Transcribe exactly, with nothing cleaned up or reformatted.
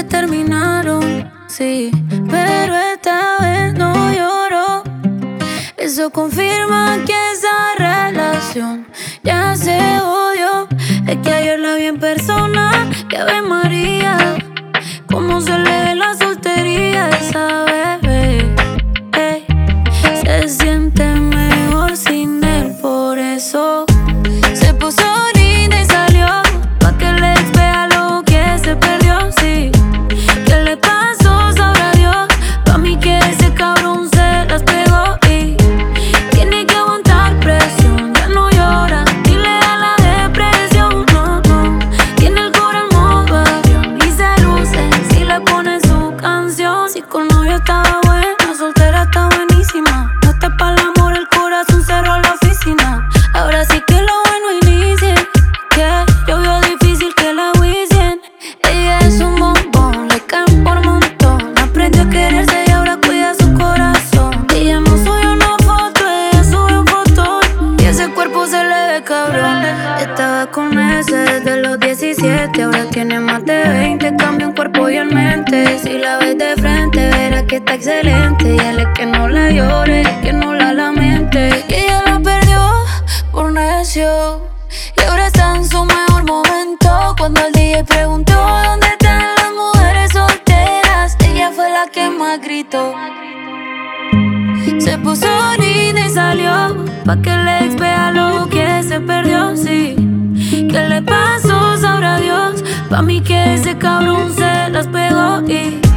que terminaron, sí, pero esta vez no lloró. Eso confirma que esa relación ya se odió. Es que ayer la vi en persona, que Ave María, cómo se le ve la soltería a esa bebé. Ey, se siente mejor sin él, por eso se puso linda y salió pa' que el ex vea lo que se perdió, sí. ¿Qué le pasó? Sabrá Dios. Pa' mí que ese cabrón se las pegó y tiene que aguantar presión. Ya no llora ni le da la depresión, no, no. Tiene el coro en modo avión y se luce si le pone su canción. Si con novio estaba buena, soltera está buenísima. No está pa'l amor, el corazón cerró la oficina. Ahora sí que lo bueno inicia, que llovió difícil que la wicien. Ella es un bombón, le caen por montón. Aprendió a quererse y ahora cuida su corazón. Ella no subió una foto, ella subió un fotón. Y ese cuerpo se le ve cabrón. Estaba con ese desde los diecisiete, ahora tiene más de veinte. Cambia en cuerpo y en mente. Si la ves de frente, verás que está excelente. Y él es que no la llore, que no la lamente. Que ella la perdió por necio y ahora está en su mejor momento. Cuando el D J preguntó dónde están las mujeres solteras, ella fue la que más gritó. Se puso linda y salió pa' que el ex vea lo que se perdió, sí. ¿Qué le pasó? Sabrá Dios. Pa' mí que ese cabrón se las pegó y